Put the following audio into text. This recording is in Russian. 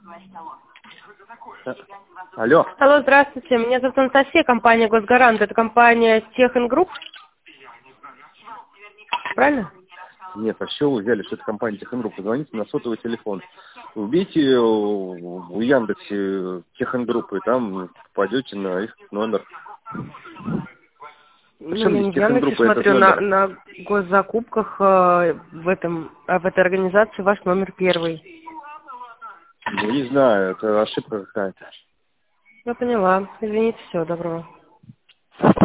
Алло. Алло, здравствуйте. Меня зовут Анастасия, компания Госгарант. Это компания Техингрупп. Правильно? Нет, а с чего вы взяли, что это компания Техингрупп? Позвоните на сотовый телефон. Вбейте в Яндексе Техингрупп, и там попадете на их номер. Я не в Яндексе смотрю, на госзакупках в этой организации ваш номер первый. Ну, не знаю, это ошибка какая-то. Я поняла. Извините, всего доброго.